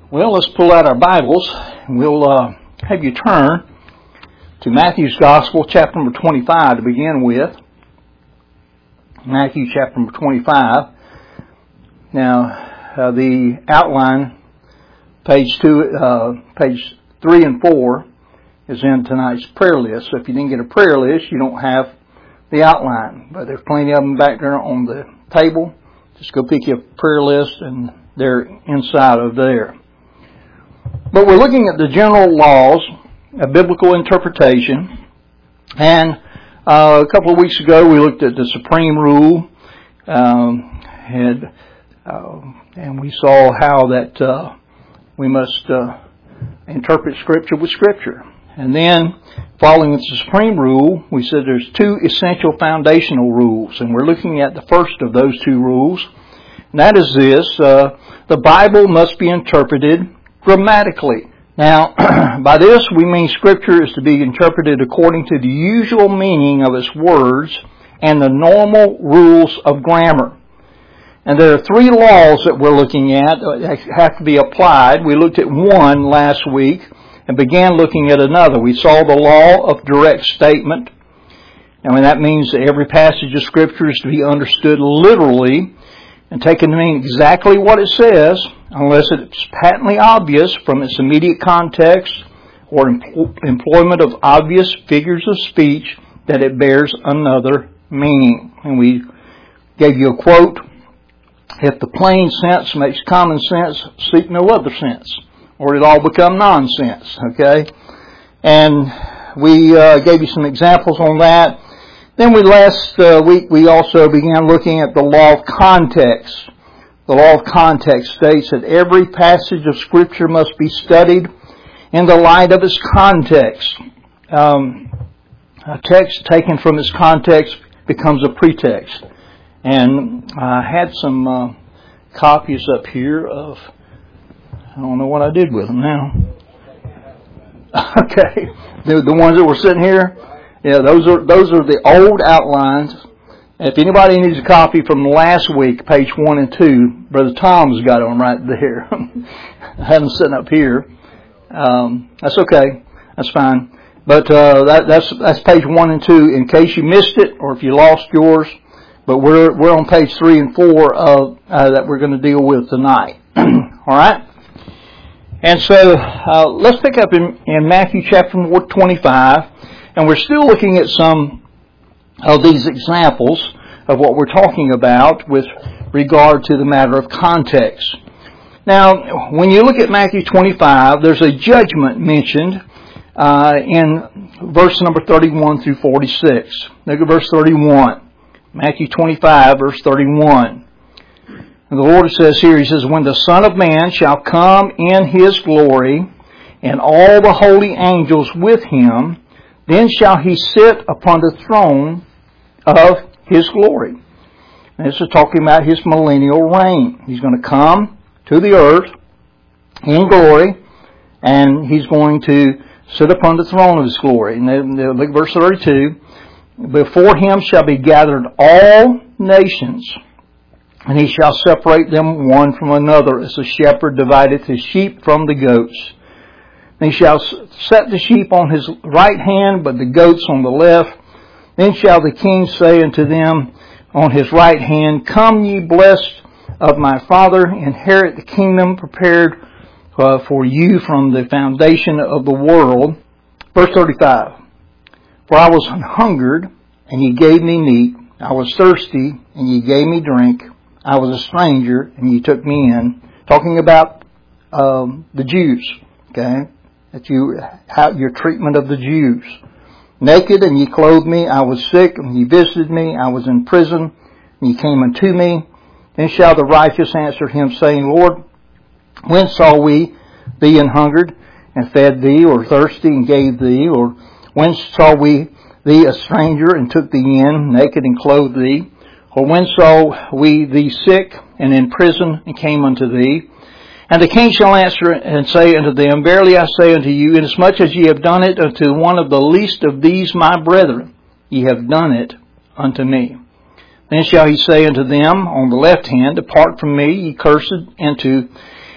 Well, let's pull out our Bibles, and we'll have you turn to Matthew's Gospel, chapter number 25 to begin with. Matthew chapter number 25. Now, the outline, page 3 and 4, is in tonight's prayer list. So if you didn't get a prayer list, you don't have the outline. But there's plenty of them back there on the table. Just go pick your prayer list, and they're inside of there. But we're looking at the general laws of biblical interpretation. And a couple of weeks ago, we looked at the supreme rule, and we saw how that we must interpret Scripture with Scripture. And then, following the supreme rule, we said there's two essential foundational rules, and we're looking at the first of those two rules. And that is this: the Bible must be interpreted grammatically. Now, by this we mean Scripture is to be interpreted according to the usual meaning of its words and the normal rules of grammar. And there are three laws that we're looking at that have to be applied. We looked at one last week and began looking at another. We saw the law of direct statement. And that means that every passage of Scripture is to be understood literally and taken to mean exactly what it says, unless it's patently obvious from its immediate context or employment of obvious figures of speech that it bears another meaning. And we gave you a quote: "If the plain sense makes common sense, seek no other sense, or it all become nonsense." Okay? And we gave you some examples on that. Then last week we also began looking at the law of context. The law of context states that every passage of Scripture must be studied in the light of its context. A text taken from its context becomes a pretext. And I had some copies up here of, I don't know what I did with them now. Okay, the ones that were sitting here. Yeah, those are the old outlines. If anybody needs a copy from last week, page 1 and 2, Brother Tom's got them right there. I had them sitting up here. That's okay. That's fine. But that's page 1 and 2 in case you missed it or if you lost yours. But we're on page 3 and 4 of that we're going to deal with tonight. All right. And so let's pick up in Matthew chapter 25. And we're still looking at some of these examples of what we're talking about with regard to the matter of context. Now, when you look at Matthew 25, there's a judgment mentioned in verse number 31 through 46. Look at verse 31. Matthew 25, verse 31. And the Lord says here, He says, "When the Son of Man shall come in His glory, and all the holy angels with Him, then shall He sit upon the throne of His glory." And this is talking about His millennial reign. He's going to come to the earth in glory, and He's going to sit upon the throne of His glory. And then look at verse 32. "Before Him shall be gathered all nations, and He shall separate them one from another, as a shepherd divideth his sheep from the goats. And He shall set the sheep on His right hand, but the goats on the left. Then shall the King say unto them on His right hand, Come ye blessed of my Father, inherit the kingdom prepared for you from the foundation of the world." Verse 35. "For I was hungered, and ye gave me meat. I was thirsty, and ye gave me drink. I was a stranger, and ye took me in." Talking about the Jews. Okay? That your treatment of the Jews. "Naked, and ye clothed me. I was sick, and ye visited me. I was in prison, and ye came unto me. Then shall the righteous answer Him, saying, Lord, when saw we thee an hungered, and fed thee, or thirsty, and gave thee? Or when saw we thee a stranger, and took thee in, naked, and clothed thee? Or when saw we thee sick, and in prison, and came unto thee? And the King shall answer and say unto them, Verily I say unto you, inasmuch as ye have done it unto one of the least of these my brethren, ye have done it unto me. Then shall He say unto them on the left hand, Depart from me, ye cursed, into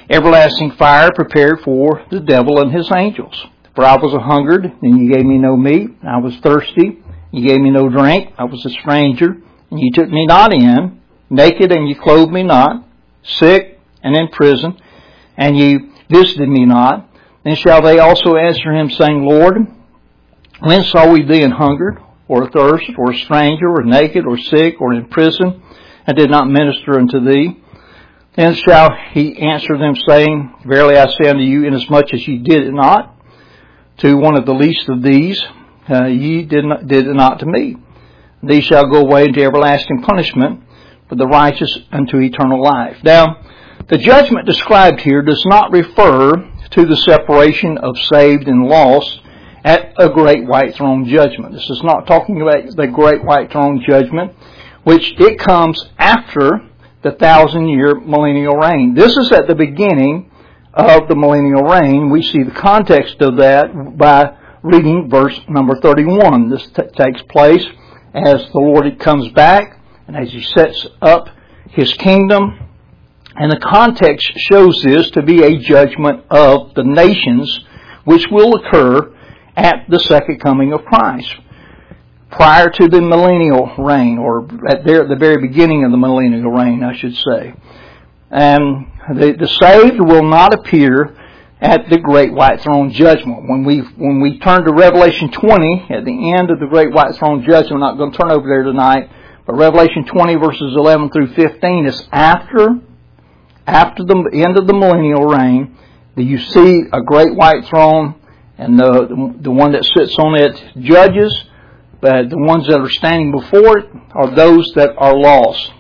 everlasting fire prepared for the devil and his angels. For I was hungered, and you gave me no meat. I was thirsty, you gave me no drink. I was a stranger, and you took me not in. Naked, and you clothed me not. Sick, and in prison, and you visited me not. Then shall they also answer him, saying, Lord, when saw we thee an hungered, or athirst, or a stranger, or naked, or sick, or in prison, and did not minister unto thee? Then shall he answer them, saying, Verily I say unto you, inasmuch as ye did it not to one of the least of these, ye did it not to me. These shall go away into everlasting punishment, but the righteous unto eternal life. Now, the judgment described here does not refer to the separation of saved and lost at a great white throne judgment. This is not talking about the great white throne judgment, which it comes after the 1,000-year millennial reign. This is at the beginning of the millennial reign. We see the context of that by reading verse number 31. This takes place as the Lord comes back and as He sets up His kingdom. And the context shows this to be a judgment of the nations, which will occur at the second coming of Christ, prior to the millennial reign, or at the very beginning of the millennial reign, I should say. And the saved will not appear at the great white throne judgment. When we turn to Revelation 20, at the end of the great white throne judgment, I'm not going to turn over there tonight, but Revelation 20 verses 11 through 15 is after the end of the millennial reign, that you see a great white throne, and the one that sits on it judges, but the ones that are standing before it are those that are lost.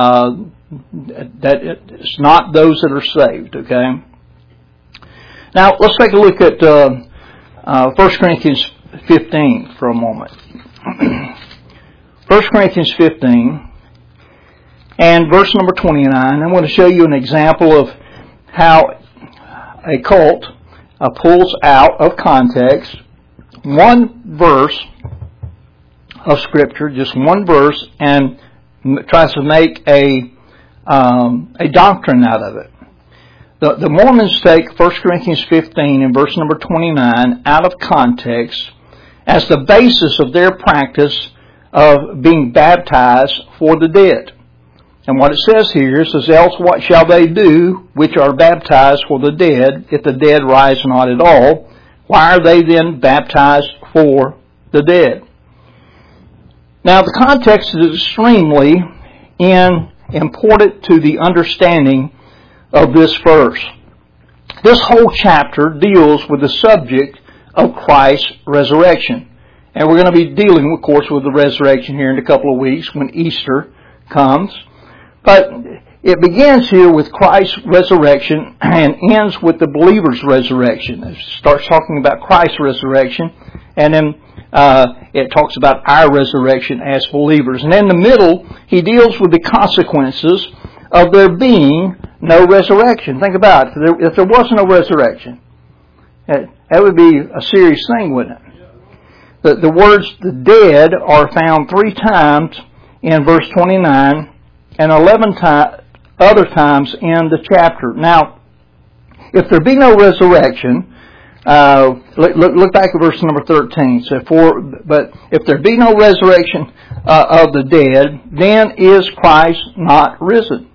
That it's not those that are saved, okay? Now, let's take a look at 1 Corinthians 15 for a moment. 1 Corinthians 15 and verse number 29. I'm going to show you an example of how a cult pulls out of context one verse of Scripture, just one verse, and tries to make a doctrine out of it. The Mormons take 1 Corinthians 15 and verse number 29 out of context as the basis of their practice of being baptized for the dead. And what it says here, it says, Else what shall they do which are baptized for the dead, if the dead rise not at all? Why are they then baptized for the dead? Now, the context is extremely important to the understanding of this verse. This whole chapter deals with the subject of Christ's resurrection. And we're going to be dealing, of course, with the resurrection here in a couple of weeks when Easter comes. But it begins here with Christ's resurrection and ends with the believer's resurrection. It starts talking about Christ's resurrection, and then it talks about our resurrection as believers. And in the middle, he deals with the consequences of there being no resurrection. Think about it. If there was no resurrection, that would be a serious thing, wouldn't it? The words the dead are found 3 times in verse 29 and 11 other times in the chapter. Now, if there be no resurrection, look back at verse number 13. But if there be no resurrection of the dead, then is Christ not risen?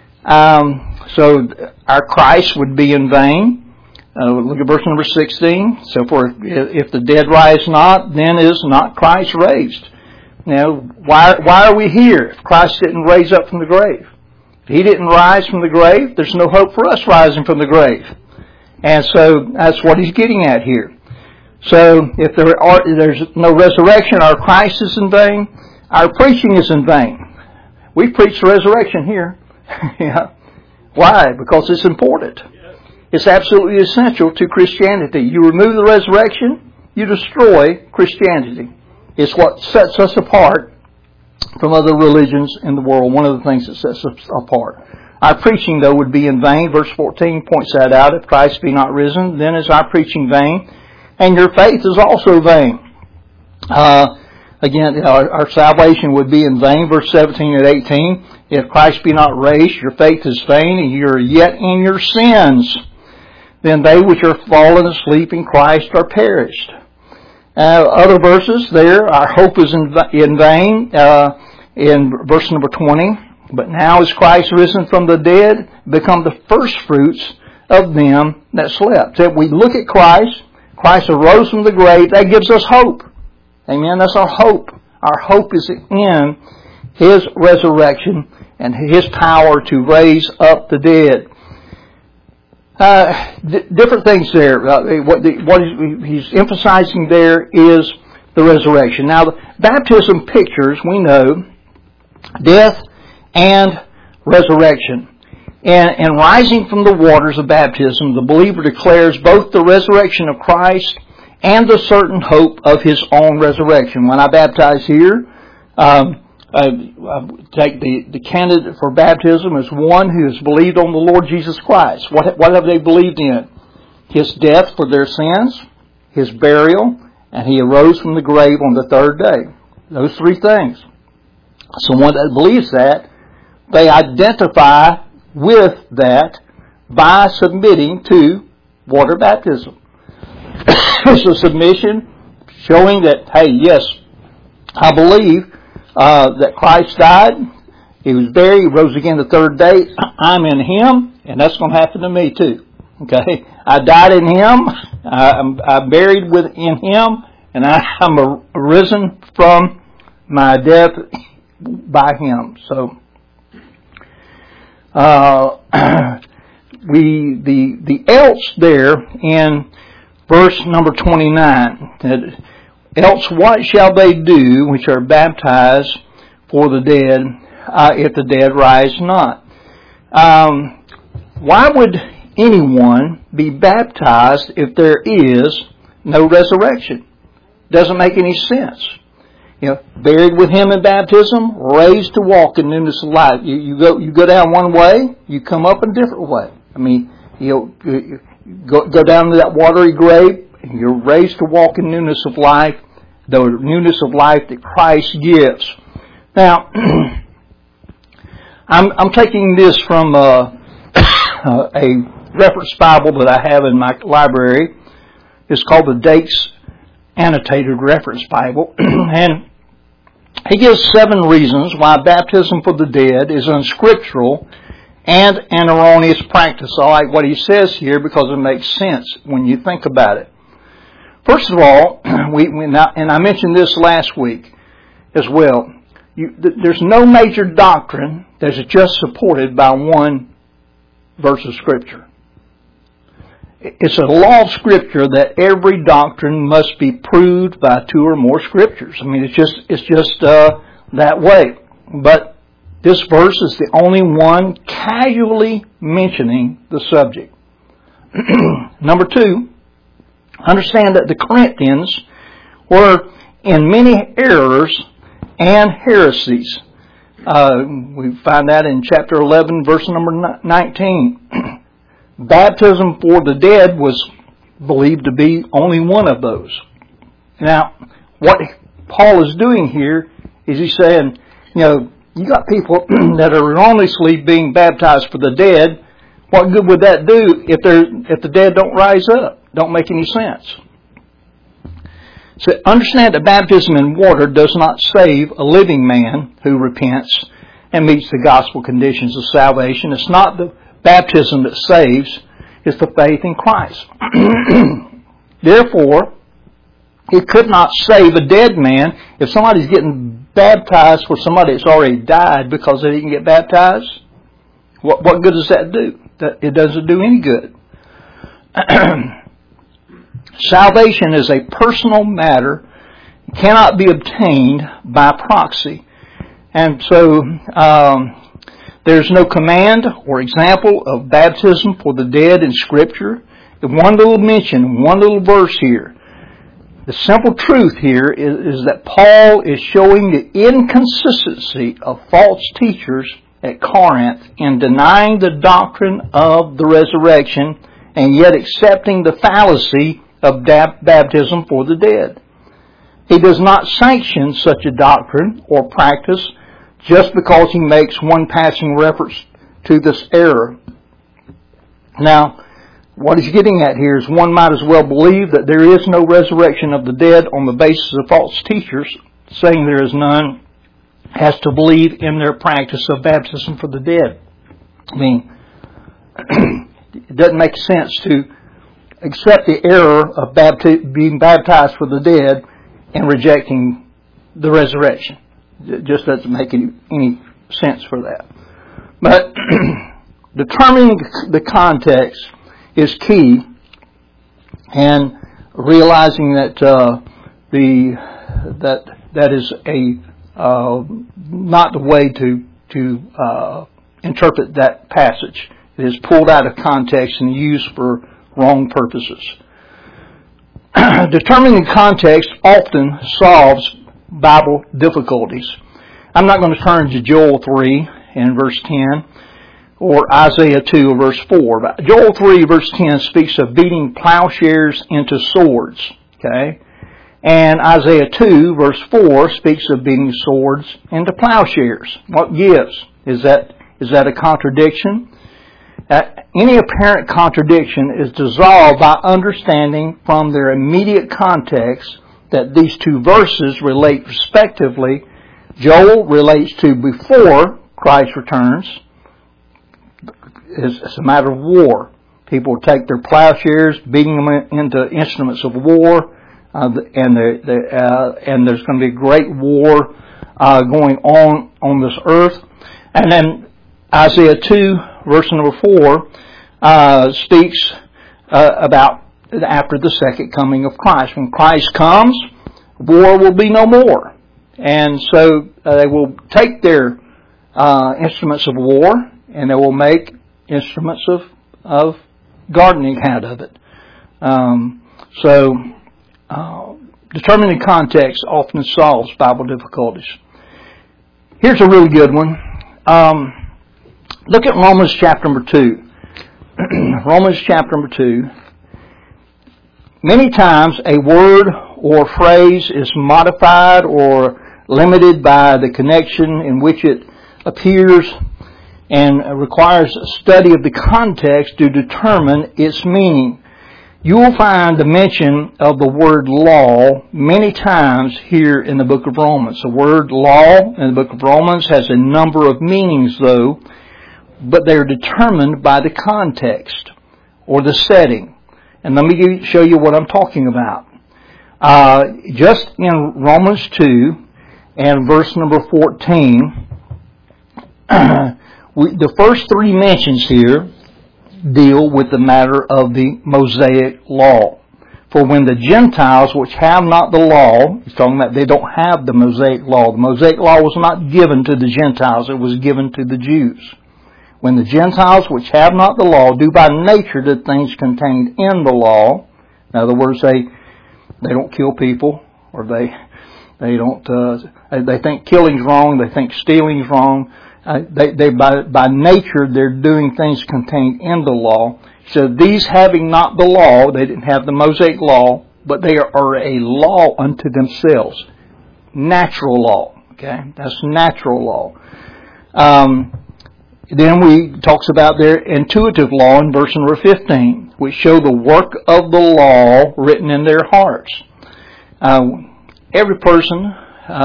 So our Christ would be in vain. Look at verse number 16. So if the dead rise not, then is not Christ raised? Now, why are we here if Christ didn't raise up from the grave? If He didn't rise from the grave, there's no hope for us rising from the grave. And so that's what he's getting at here. So if there's no resurrection, our Christ is in vain, our preaching is in vain. We preach the resurrection here. Yeah. Why? Because it's important. It's absolutely essential to Christianity. You remove the resurrection, you destroy Christianity. It's what sets us apart from other religions in the world. One of the things that sets us apart. Our preaching, though, would be in vain. Verse 14 points that out. If Christ be not risen, then is our preaching vain, and your faith is also vain. Again, our salvation would be in vain. Verse 17 and 18. If Christ be not raised, your faith is vain, and you are yet in your sins. Then they which are fallen asleep in Christ are perished. Other verses there, our hope is in vain, in verse number 20. But now is Christ risen from the dead, become the first fruits of them that slept. So if we look at Christ, Christ arose from the grave, that gives us hope. Amen? That's our hope. Our hope is in His resurrection and His power to raise up the dead. Different things there. What he's emphasizing there is the resurrection. Now, the baptism pictures, we know, death and resurrection. And rising from the waters of baptism, the believer declares both the resurrection of Christ and the certain hope of his own resurrection. When I baptize here, I take the candidate for baptism as one who has believed on the Lord Jesus Christ. What have they believed in? His death for their sins, His burial, and He arose from the grave on the third day. Those three things. Someone that believes that, they identify with that by submitting to water baptism. It's a submission showing that, hey, yes, I believe that Christ died, He was buried, He rose again the third day. I'm in Him, and that's going to happen to me too. Okay, I died in Him, I'm buried in Him, and I'm arisen from my death by Him. So, the else there in verse number 29. Else what shall they do which are baptized for the dead, if the dead rise not? Why would anyone be baptized if there is no resurrection? Doesn't make any sense. You know, buried with Him in baptism, raised to walk in newness of life. You go down one way, you come up a different way. I mean, you go down to that watery grave, and you're raised to walk in newness of life, the newness of life that Christ gives. Now, I'm taking this from a reference Bible that I have in my library. It's called the Dake's Annotated Reference Bible, and he gives 7 reasons why baptism for the dead is unscriptural and an erroneous practice. I like what he says here because it makes sense when you think about it. First of all, and I mentioned this last week as well, there's no major doctrine that is just supported by one verse of Scripture. It's a law of Scripture that every doctrine must be proved by 2 or more Scriptures. I mean, it's just that way. But this verse is the only one casually mentioning the subject. Number 2, understand that the Corinthians were in many errors and heresies. We find that in chapter 11, verse number 19. Baptism for the dead was believed to be only one of those. Now, what Paul is doing here is he's saying, you got people that are erroneously being baptized for the dead. What good would that do if the dead don't rise up? Don't make any sense. So understand that baptism in water does not save a living man who repents and meets the gospel conditions of salvation. It's not the baptism that saves, it's the faith in Christ. Therefore, it could not save a dead man. If somebody's getting baptized for somebody that's already died because they didn't get baptized, what good does that do? It doesn't do any good. Salvation is a personal matter, cannot be obtained by proxy. And so, there's no command or example of baptism for the dead in Scripture. One little mention, one little verse here. The simple truth here is that Paul is showing the inconsistency of false teachers at Corinth in denying the doctrine of the resurrection and yet accepting the fallacy of baptism for the dead. He does not sanction such a doctrine or practice, just because he makes one passing reference to this error. Now, what he's getting at here is one might as well believe that there is no resurrection of the dead on the basis of false teachers saying there is none, as to believe in their practice of baptism for the dead. I mean, it doesn't make sense to accept the error of being baptized for the dead and rejecting the resurrection. It just doesn't make any sense for that. But determining the context is key, and realizing that that is not the way to interpret that passage. It is pulled out of context and used for wrong purposes. Determining the context often solves Bible difficulties. I'm not going to turn to Joel 3 and verse 10 or Isaiah 2 verse 4. But Joel 3 verse 10 speaks of beating plowshares into swords. Okay? And Isaiah 2 verse 4 speaks of beating swords into plowshares. What gives? Is that a contradiction? Any apparent contradiction is dissolved by understanding from their immediate context that these two verses relate respectively. Joel relates to before Christ returns. It's a matter of war. People take their plowshares, beating them into instruments of war, and there's going to be a great war going on this earth. And then Isaiah 2, verse number 4, speaks about after the second coming of Christ. When Christ comes, war will be no more. And so they will take their instruments of war and they will make instruments of gardening out of it. Determining context often solves Bible difficulties. Here's a really good one. Look at Romans chapter number 2. Romans chapter number 2. Many times a word or phrase is modified or limited by the connection in which it appears, and requires a study of the context to determine its meaning. You will find the mention of the word law many times here in the book of Romans. The word law in the book of Romans has a number of meanings, though, but they are determined by the context or the setting. And let me show you what I'm talking about. Just in Romans 2 and verse number 14, the first three mentions here deal with the matter of the Mosaic law. For when the Gentiles which have not the law, he's talking about they don't have the Mosaic law. The Mosaic law was not given to the Gentiles, it was given to the Jews. When the Gentiles which have not the law do by nature the things contained in the law, in other words, they don't kill people, or they think killing's wrong, they think stealing's wrong. They by nature they're doing things contained in the law. So these having not the law, they didn't have the Mosaic law, but they are a law unto themselves. Natural law. Okay, that's natural law. Then we talks about their intuitive law in verse number 15, which show the work of the law written in their hearts. Every person,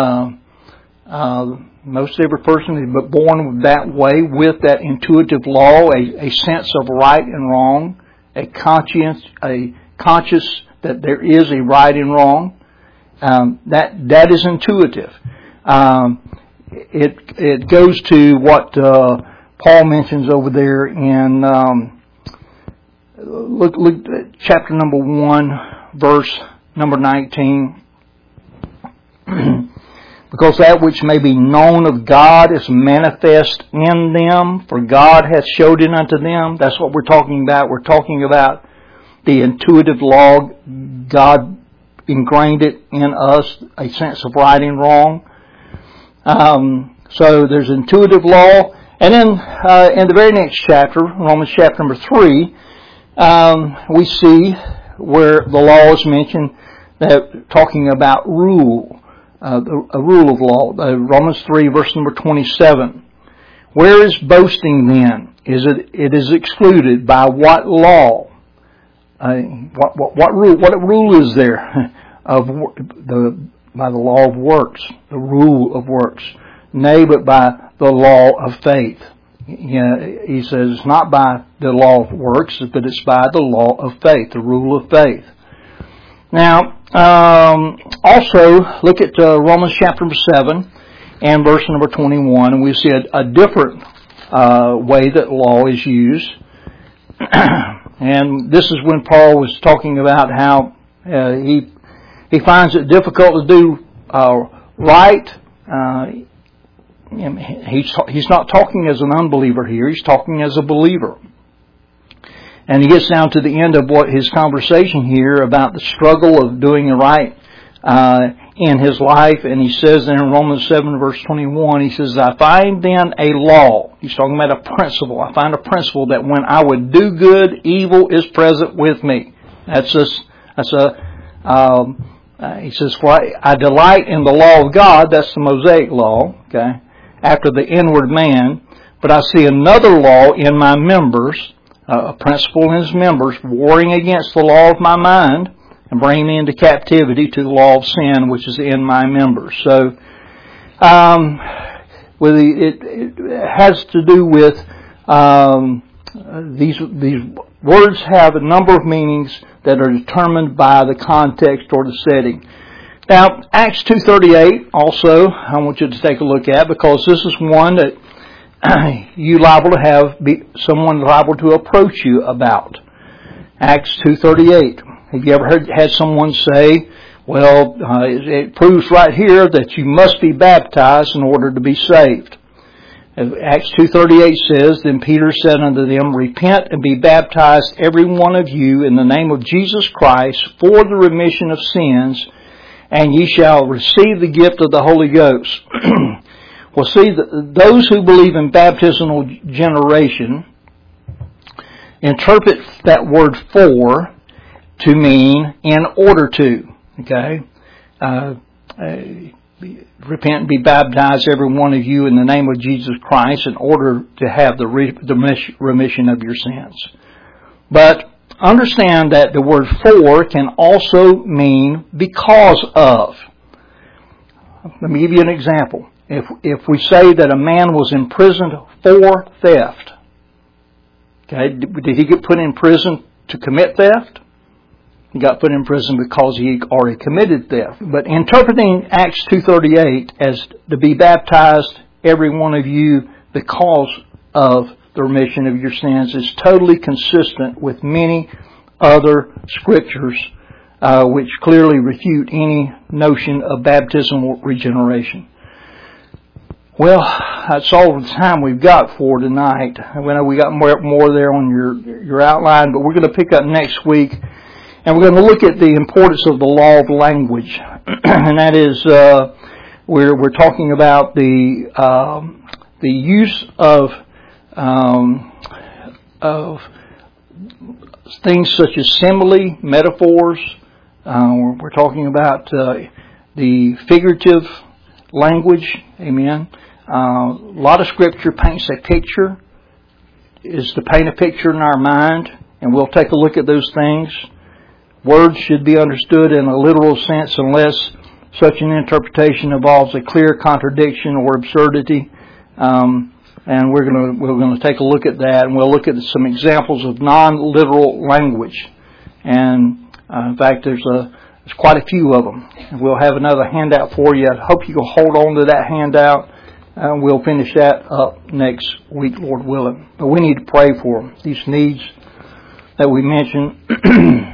most every person is born that way, with that intuitive law, a sense of right and wrong, a conscience that there is a right and wrong. That is intuitive. It goes to what Paul mentions over there in look at chapter number 1, verse number 19. Because that which may be known of God is manifest in them, for God hath showed it unto them. That's what we're talking about. We're talking about the intuitive law. God ingrained it in us, a sense of right and wrong. So there's intuitive law. And then in the very next chapter, Romans chapter number 3, we see where the law is mentioned, that talking about rule. a rule of law. Romans 3, verse number 27. Where is boasting then? It is excluded by what law? What rule? What rule is there by the law of works? The rule of works. Nay, but by the law of faith. He says it's not by the law of works, but it's by the law of faith, the rule of faith. Now, also look at Romans chapter 7 and verse number 21, and we see a different way that law is used. And this is when Paul was talking about how he finds it difficult to do right. He's not talking as an unbeliever here. He's talking as a believer. And he gets down to the end of what his conversation here about the struggle of doing the right in his life. And he says in Romans 7 verse 21, he says, I find then a law. He's talking about a principle. I find a principle that when I would do good, evil is present with me. He says, for I delight in the law of God. That's the Mosaic law, okay, after the inward man. But I see another law in my members, a principle in his members, warring against the law of my mind and bringing me into captivity to the law of sin, which is in my members. So, it has to do with these words have a number of meanings that are determined by the context or the setting. Now, Acts 2:38 also I want you to take a look at, because this is one that someone liable to approach you about. Acts 2:38. Have you ever had someone say, well, it proves right here that you must be baptized in order to be saved? Acts 2:38 says, Then Peter said unto them, Repent and be baptized every one of you in the name of Jesus Christ for the remission of sins, and ye shall receive the gift of the Holy Ghost. Well, see, those who believe in baptismal generation interpret that word for to mean in order to. Okay? Repent and be baptized, every one of you, in the name of Jesus Christ, in order to have the remission of your sins. But understand that the word for can also mean because of. Let me give you an example. If we say that a man was imprisoned for theft, okay, did he get put in prison to commit theft? He got put in prison because he already committed theft. But interpreting Acts 2:38 as to be baptized, every one of you, because of the remission of your sins, is totally consistent with many other scriptures which clearly refute any notion of baptismal regeneration. Well, that's all the time we've got for tonight. I know we got more there on your outline, but we're going to pick up next week, and we're going to look at the importance of the law of language, and that is we're talking about the use of things such as simile, metaphors. We're talking about the figurative language. Amen. A lot of Scripture paints a picture, is to paint a picture in our mind, and we'll take a look at those things. Words should be understood in a literal sense unless such an interpretation involves a clear contradiction or absurdity. And we're going to take a look at that, and we'll look at some examples of non-literal language. And in fact, there's quite a few of them. And we'll have another handout for you. I hope you can hold on to that handout. And we'll finish that up next week, Lord willing. But we need to pray for them. These needs that we mentioned.